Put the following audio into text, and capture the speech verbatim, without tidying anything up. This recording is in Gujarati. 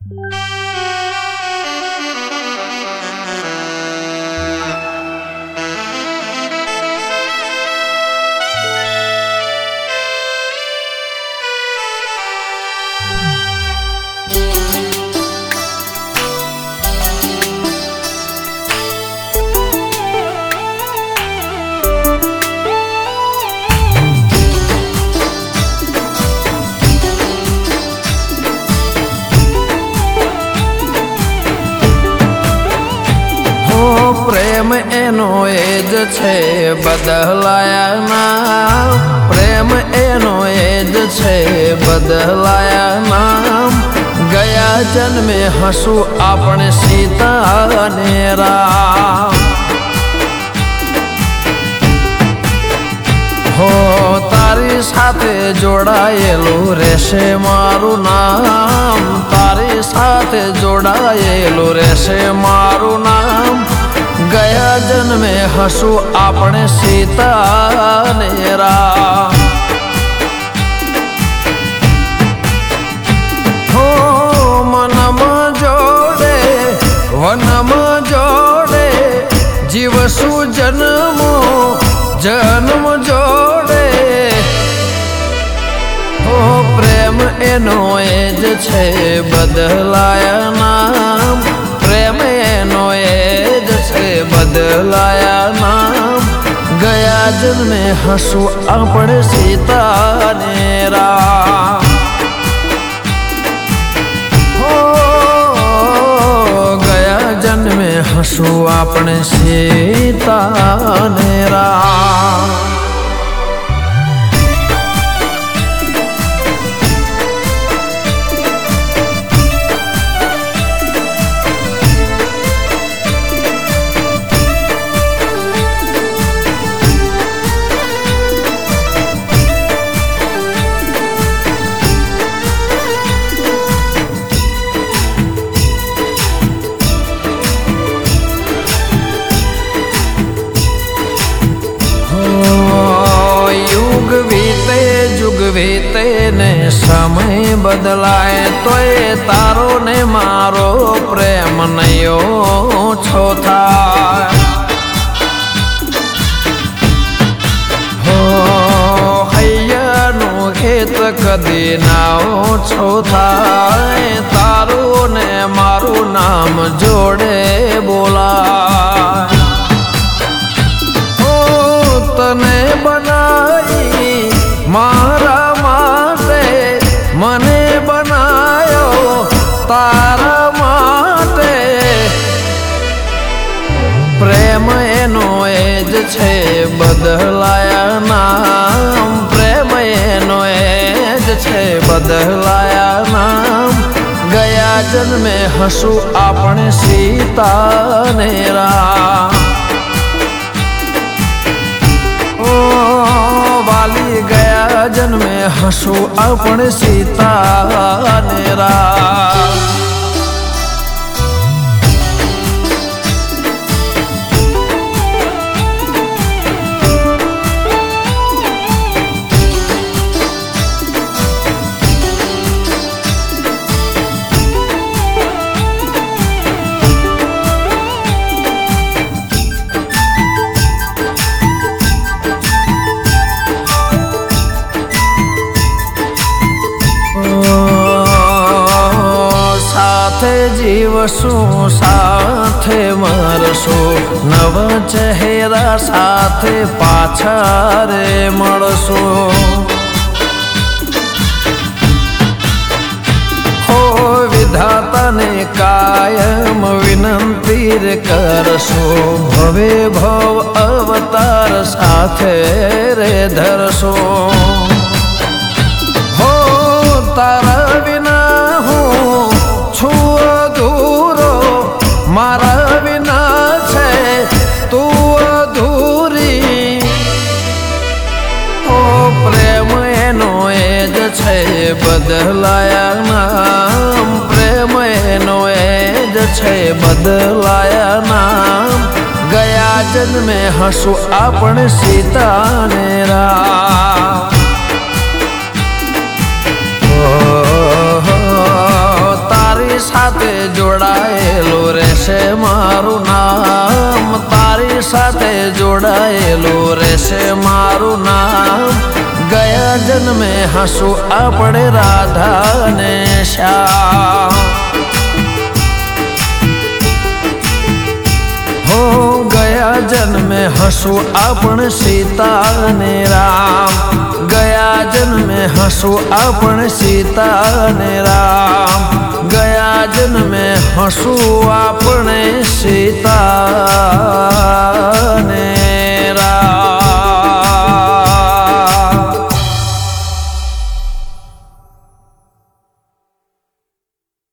પ્રેમ એનો એ જ છે બદલાયા નામ, પ્રેમ એનો એ જ છે બદલાયા નામ. ગયા જન્મે હસું આપણે સીતા અને રામ. હો તારી સાથે જોડાયેલું રહેશે મારું નામ, તારી સાથે જોડાયેલું રહેશે મારું નામ. ગયા જન્મે હસું આપણે સીતા અને રામ. હો મનમાં જોડે વનમાં જોડે જીવશું જન્મો જન્મ જોડે. હો પ્રેમ એનો એ જ છે બદલાયા નામ, પ્રેમ એનો એ જ છે બદલાયા નામ. ગયા જન્મે હસું આપણે સીતા અને રામ. હો ગયા જન્મે હસું આપણે સીતા અને રામ. વીતે ને સમય બદલાય તોય તારો ને મારો પ્રેમ નયો ઓછો થાય. હો હૈયાનું ખેત કદી ના ઓછો થાય, તારું ને મારું નામ જોડે બોલાય. હો તને બનાવી મારા માટે, મને બનાયો તારા માટે. પ્રેમ એનો એ જ છે બદલાયા નામ, પ્રેમ એનો એ જ છે બદલાયા નામ. ગયા જન્મે હસું આપણે સીતા અને રામ. વાલી ગયા જન્મે હસું આપણે સીતા અને રામ. જીવશું સાથે મરશું, નવ ચહેરા સાથે પાછા રે મળશું. હો વિધાતાને કાયમ વિનંતી રે કરશું, ભવે ભવ અવતાર સાથે રે ધરશું. હો તારા વિના હું છું અધૂરો, મારા વિના છે તું અધૂરી. ઓ પ્રેમ એનો એ જ છે બદલાયા નામ, પ્રેમ એનો એ જ છે બદલાયા નામ. ગયા જન્મે હસું આપણે સીતા અને રામ. તારી તારી સાથે જોડાયેલું રહેશે મારું નામ, તારી સાથે જોડાયેલું રહેશે મારું નામ। ગયા જન્મે હસું આપણે રાધા ને શ્યામ, હો ગયા જન્મે હસું આપણે સીતા ને રામ, ગયા જન્મે હસું આપણે સીતા ને રામ, ગયા જન્મે હસું આપણે સીતા